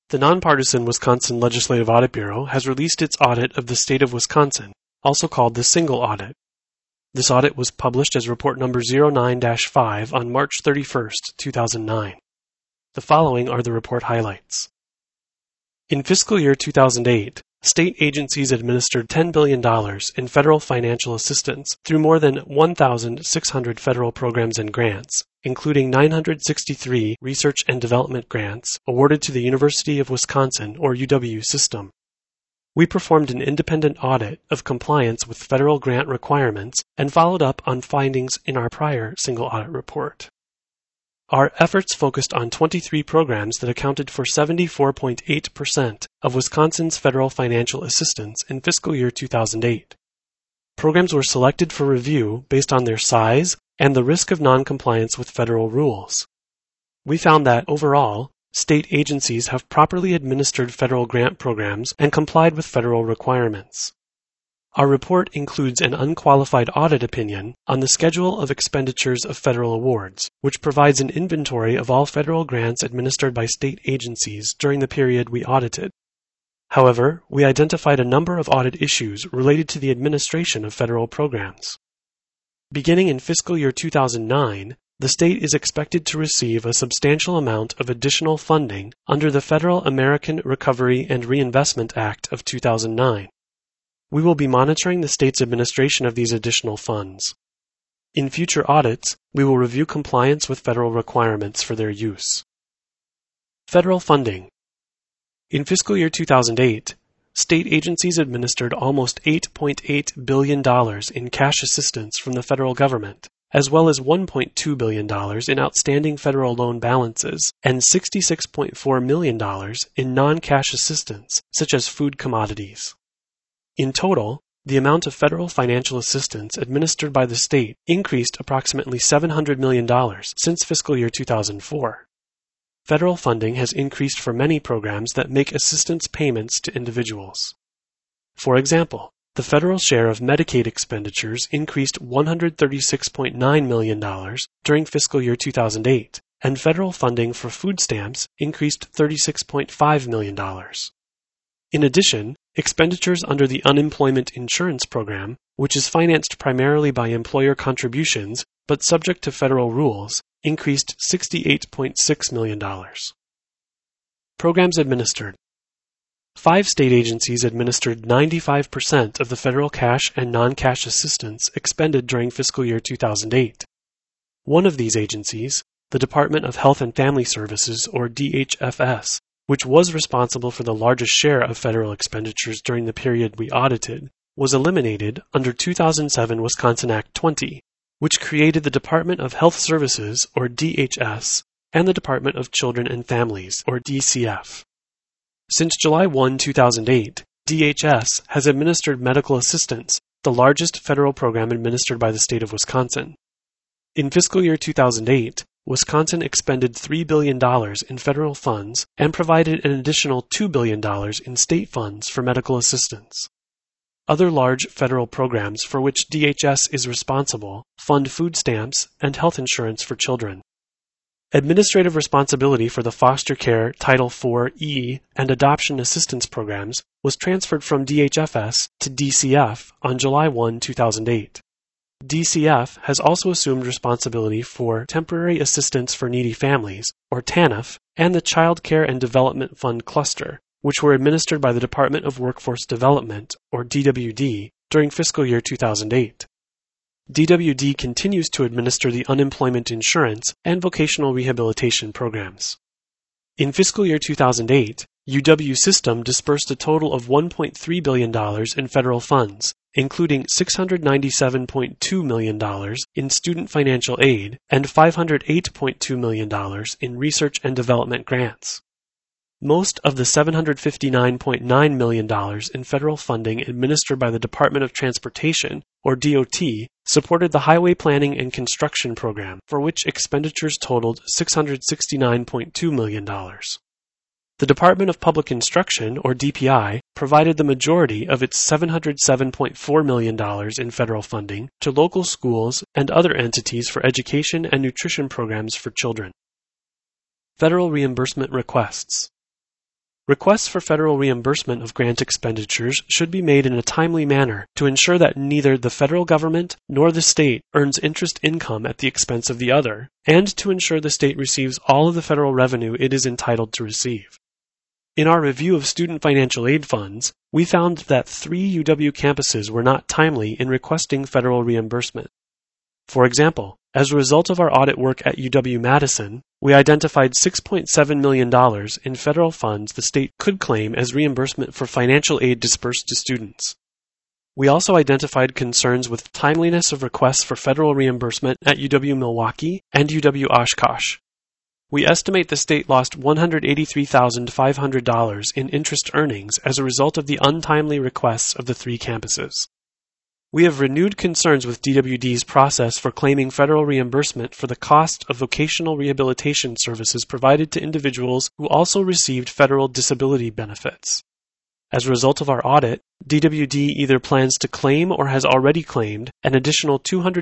The nonpartisan Wisconsin Legislative Audit Bureau has released its audit of the state of Wisconsin, also called the Single Audit. This audit was published as Report Number 09-5 on March 31, 2009. The following are the report highlights. In fiscal year 2008, state agencies administered $10 billion in federal financial assistance through more than 1,600 federal programs and grants, including 963 research and development grants awarded to the University of Wisconsin, or UW system. We performed an independent audit of compliance with federal grant requirements and followed up on findings in our prior single audit report. Our efforts focused on 23 programs that accounted for 74.8% of Wisconsin's federal financial assistance in fiscal year 2008. Programs were selected for review based on their size and the risk of noncompliance with federal rules. We found that, overall, state agencies have properly administered federal grant programs and complied with federal requirements. Our report includes an unqualified audit opinion on the schedule of expenditures of federal awards, which provides an inventory of all federal grants administered by state agencies during the period we audited. However, we identified a number of audit issues related to the administration of federal programs. Beginning in fiscal year 2009, the state is expected to receive a substantial amount of additional funding under the Federal American Recovery and Reinvestment Act of 2009. We will be monitoring the state's administration of these additional funds. In future audits, we will review compliance with federal requirements for their use. Federal funding. In fiscal year 2008, state agencies administered almost $8.8 billion in cash assistance from the federal government, as well as $1.2 billion in outstanding federal loan balances and $66.4 million in non-cash assistance, such as food commodities. In total, the amount of federal financial assistance administered by the state increased approximately $700 million since fiscal year 2004. Federal funding has increased for many programs that make assistance payments to individuals. For example, the federal share of Medicaid expenditures increased $136.9 million during fiscal year 2008, and federal funding for food stamps increased $36.5 million. In addition, expenditures under the Unemployment Insurance Program, which is financed primarily by employer contributions but subject to federal rules, increased $68.6 million. Programs administered. 5 state agencies administered 95% of the federal cash and non-cash assistance expended during fiscal year 2008. One of these agencies, the Department of Health and Family Services, or DHFS, which was responsible for the largest share of federal expenditures during the period we audited, was eliminated under 2007 Wisconsin Act 20, which created the Department of Health Services, or DHS, and the Department of Children and Families, or DCF. Since July 1, 2008, DHS has administered medical assistance, the largest federal program administered by the state of Wisconsin. In fiscal year 2008, Wisconsin expended $3 billion in federal funds and provided an additional $2 billion in state funds for medical assistance. Other large federal programs for which DHS is responsible fund food stamps and health insurance for children. Administrative responsibility for the foster care, Title IV-E, and adoption assistance programs was transferred from DHFS to DCF on July 1, 2008. DCF has also assumed responsibility for Temporary Assistance for Needy Families, or TANF, and the Child Care and Development Fund Cluster, which were administered by the Department of Workforce Development, or DWD, during fiscal year 2008. DWD continues to administer the unemployment insurance and vocational rehabilitation programs. In fiscal year 2008, UW System disbursed a total of $1.3 billion in federal funds, including $697.2 million in student financial aid and $508.2 million in research and development grants. Most of the $759.9 million in federal funding administered by the Department of Transportation, or DOT, supported the Highway Planning and Construction Program, for which expenditures totaled $669.2 million. The Department of Public Instruction, or DPI, provided the majority of its $707.4 million in federal funding to local schools and other entities for education and nutrition programs for children. Federal reimbursement requests. Requests for federal reimbursement of grant expenditures should be made in a timely manner to ensure that neither the federal government nor the state earns interest income at the expense of the other, and to ensure the state receives all of the federal revenue it is entitled to receive. In our review of student financial aid funds, we found that 3 UW campuses were not timely in requesting federal reimbursement. For example, as a result of our audit work at UW-Madison, we identified $6.7 million in federal funds the state could claim as reimbursement for financial aid dispersed to students. We also identified concerns with timeliness of requests for federal reimbursement at UW-Milwaukee and UW-Oshkosh. We estimate the state lost $183,500 in interest earnings as a result of the untimely requests of the 3 campuses. We have renewed concerns with DWD's process for claiming federal reimbursement for the cost of vocational rehabilitation services provided to individuals who also received federal disability benefits. As a result of our audit, DWD either plans to claim or has already claimed an additional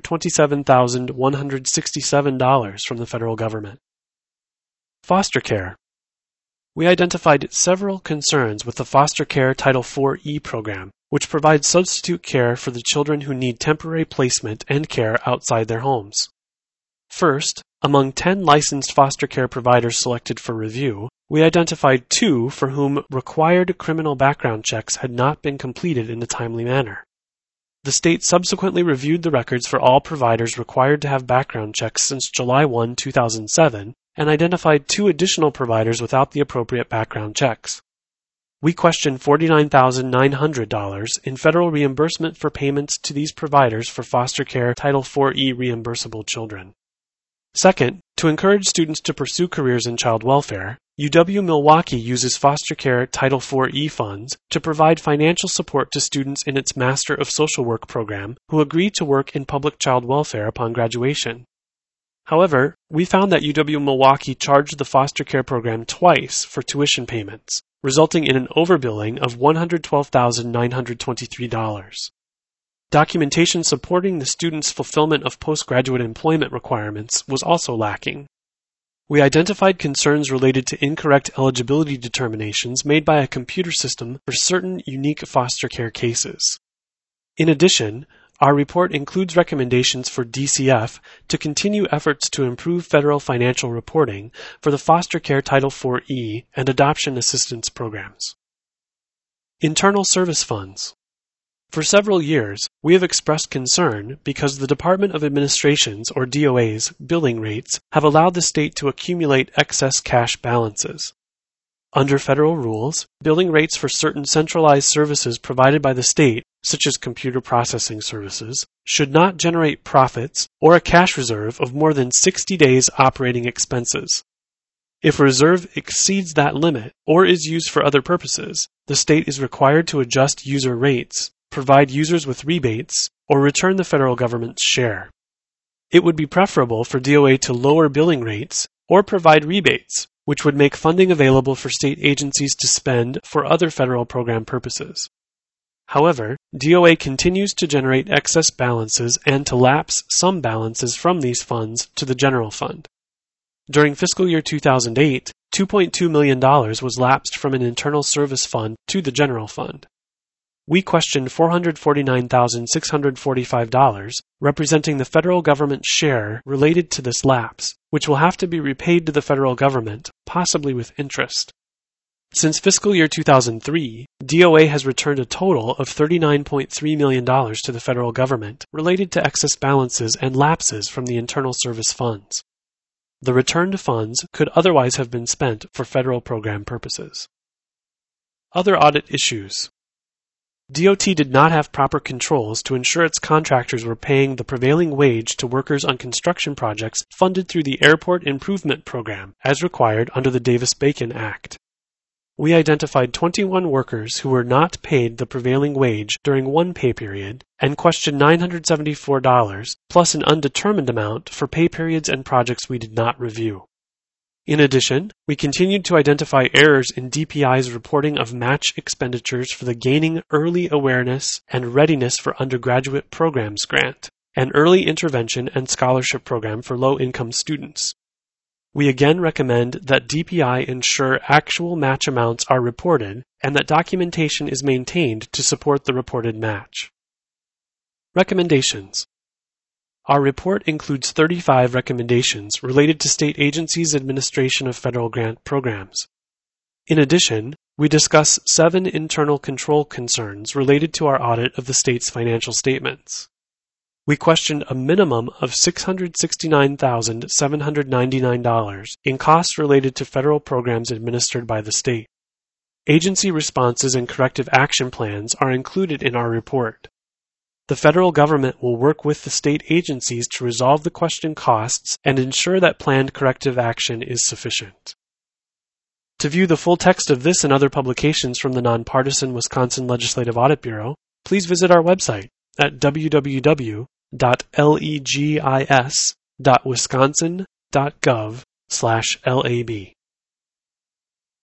$227,167 from the federal government. Foster care. We identified several concerns with the Foster Care Title IV-E program, which provides substitute care for the children who need temporary placement and care outside their homes. First, among 10 licensed foster care providers selected for review, we identified 2 for whom required criminal background checks had not been completed in a timely manner. The state subsequently reviewed the records for all providers required to have background checks since July 1, 2007, and identified 2 additional providers without the appropriate background checks. We questioned $49,900 in federal reimbursement for payments to these providers for foster care Title IV-E reimbursable children. Second, to encourage students to pursue careers in child welfare, UW-Milwaukee uses foster care Title IV-E funds to provide financial support to students in its Master of Social Work program who agree to work in public child welfare upon graduation. However, we found that UW-Milwaukee charged the foster care program twice for tuition payments, resulting in an overbilling of $112,923. Documentation supporting the student's fulfillment of postgraduate employment requirements was also lacking. We identified concerns related to incorrect eligibility determinations made by a computer system for certain unique foster care cases. In addition, our report includes recommendations for DCF to continue efforts to improve federal financial reporting for the foster care Title IV-E and adoption assistance programs. Internal Service Funds. For several years, we have expressed concern because the Department of Administration's, or DOA's, billing rates have allowed the state to accumulate excess cash balances. Under federal rules, billing rates for certain centralized services provided by the state, such as computer processing services, should not generate profits or a cash reserve of more than 60 days operating expenses. If a reserve exceeds that limit or is used for other purposes, the state is required to adjust user rates, provide users with rebates, or return the federal government's share. It would be preferable for DOA to lower billing rates or provide rebates, which would make funding available for state agencies to spend for other federal program purposes. However, DOA continues to generate excess balances and to lapse some balances from these funds to the general fund. During fiscal year 2008, $2.2 million was lapsed from an internal service fund to the general fund. We questioned $449,645, representing the federal government's share related to this lapse, which will have to be repaid to the federal government, possibly with interest. Since fiscal year 2003, DOA has returned a total of $39.3 million to the federal government related to excess balances and lapses from the internal service funds. The returned funds could otherwise have been spent for federal program purposes. Other audit issues. DOT did not have proper controls to ensure its contractors were paying the prevailing wage to workers on construction projects funded through the Airport Improvement Program, as required under the Davis-Bacon Act. We identified 21 workers who were not paid the prevailing wage during one pay period and questioned $974 plus an undetermined amount for pay periods and projects we did not review. In addition, we continued to identify errors in DPI's reporting of match expenditures for the Gaining Early Awareness and Readiness for Undergraduate Programs grant, an early intervention and scholarship program for low-income students. We again recommend that DPI ensure actual match amounts are reported and that documentation is maintained to support the reported match. Recommendations. Our report includes 35 recommendations related to state agencies' administration of federal grant programs. In addition, we discuss 7 internal control concerns related to our audit of the state's financial statements. We questioned a minimum of $669,799 in costs related to federal programs administered by the state. Agency responses and corrective action plans are included in our report. The federal government will work with the state agencies to resolve the questioned costs and ensure that planned corrective action is sufficient. To view the full text of this and other publications from the Nonpartisan Wisconsin Legislative Audit Bureau, please visit our website at www.legis.wisconsin.gov/lab.